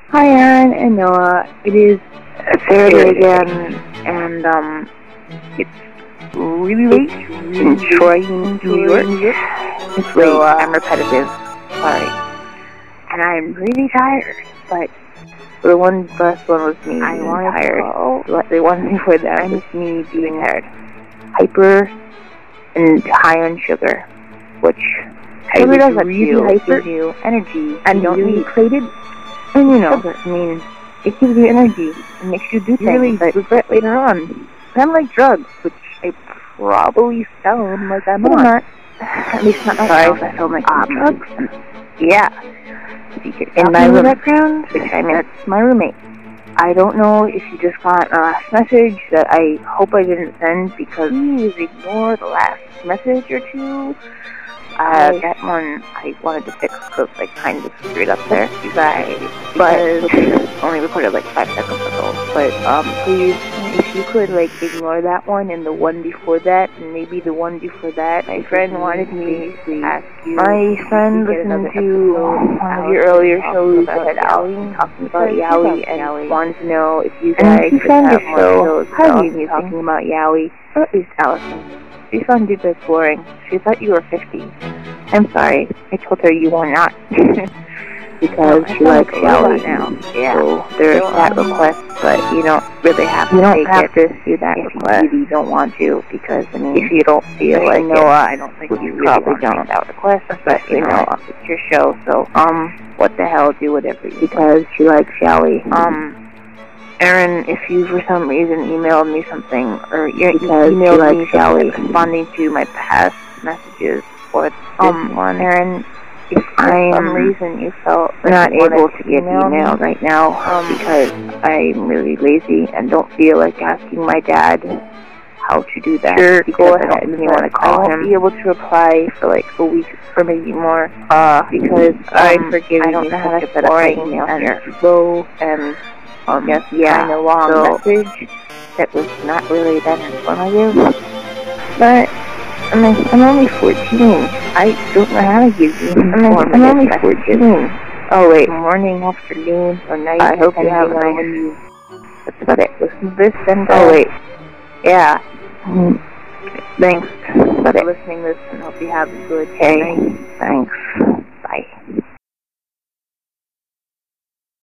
Hi, Aaron and Noah. It is Saturday again, and it's really late in Troy, New York. It's late. I'm repetitive. Sorry. And I'm really tired, but the last one was me being tired. The one before that was me being tired. Hyper and high on sugar, which sugar does really gives you energy, and you don't need plated. And sugar, I mean, it gives you energy. It makes you do things really regret later on. Kind of like drugs, which I probably sound like I'm on. Not. At least not sorry, I sound like drugs. Yeah. In my background, I mean, it's my roommate. I don't know if you just got a last message that I hope I didn't send because please ignore the last message or two. That one I wanted to fix because I kind of screwed up there, because only recorded like 5 seconds ago. But please, if you could ignore that one and the one before that, and maybe the one before that. My friend wanted me to ask you. My friend listened to one of your earlier shows about Yaoi, talking about Yaoi, and wanted to know if you guys could have more shows talking about Yaoi, or at least Allison. She found you guys boring. She thought you were 50. I'm sorry. I told her you were not. Because she likes Yaoi now. Yeah. So there's that request, but you don't really have to do that request if you really don't want to, because I mean, if you don't feel like I don't think you really probably don't that request, but you know, it's your show, so what the hell, do whatever you because she likes Yaoi. Aaron, if you for some reason emailed me something, or you emailed me something responding to my past messages, or this one, Aaron, if for some reason you felt not able to get email right now, because I'm really lazy and don't feel like asking my dad how to do that, sure, go ahead. I don't really want to call him. I won't be able to reply for like a week or maybe more, because I don't know how to set up my email here. Slow and kind of long message that was not really that informative. But I mean, I'm only 14. I don't know how to give you informative. I'm only 14. Oh wait, morning, afternoon, or night. I hope you have a nice. That's about it. Listen to this and oh wait, yeah. Thanks for listening to this, and hope you have a good day. Thanks.